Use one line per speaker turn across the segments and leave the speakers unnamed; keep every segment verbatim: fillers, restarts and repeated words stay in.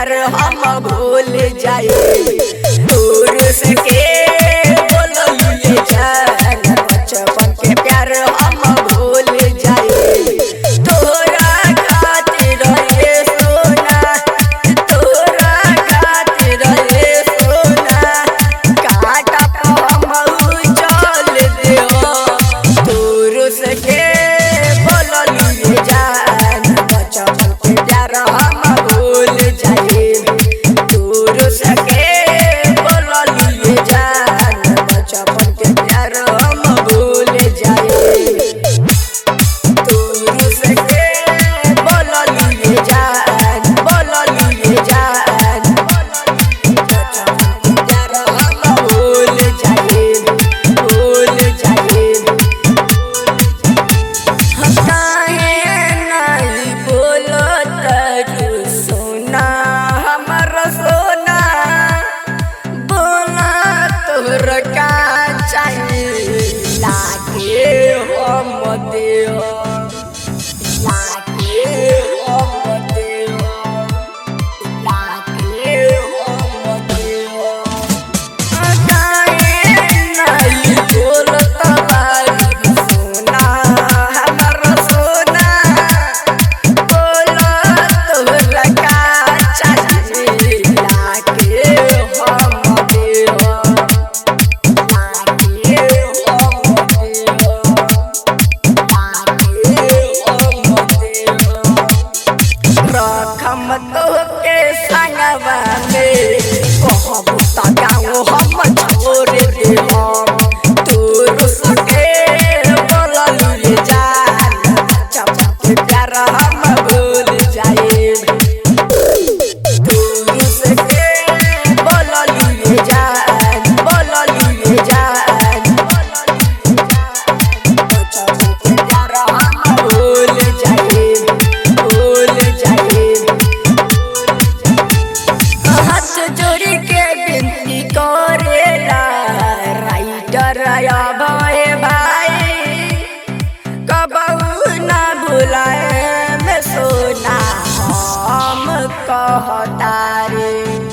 प्यार हम भूल जाए दूर सके बोललिए जान बचपन के प्यार हम भूल जाए तोरा खातिर रे सोना तोरा खातिर रे सोना काटा हम चल देओ दूर सके बोललिए जान बचपन के प्यार हम भूल जाए दूर सके बोललिए जान बचपन के प्यार हम भूल जाए दूर सके बोललिए जान बोललिए जान बचपन के प्यार हम भूल जाए भूल जाए काहे नहीं बोलत रू सोना हमर सोना बोला तोहर का चाहिए लागे हम देव लागे हम देव लागे हम देव काहे नहीं बोलत बारी सोना हमर सोना बोला तोहर का चाहिए लागे हम देव लागे हम देव लागे हम देव रखम तोहके संगवा में कहबू त गाँव हम छोड़ देहम दूर सके बोललिए जान बचपन के प्यार हम भूल जाए दूर सके बोललिए जान बोललिए जान बचपन के प्यार हम भूल जाए भूल जाए हाथ जोड़ी के विनती करेला राइटर भाई भाई कबहू ना भुलाए में सोना हम कहतारे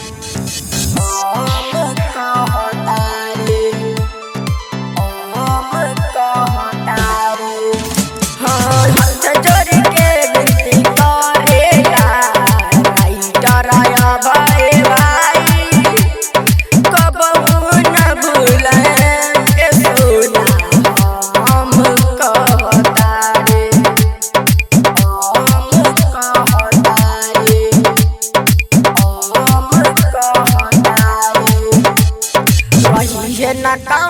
हम कहतारे हम कहतारे हाँ हाथ जोड़ी के विनती करेला राइटर भाई भाई कबहू न भुलाए के सोना हम कहतारे हम कहतारे हम कहतारे वही है ना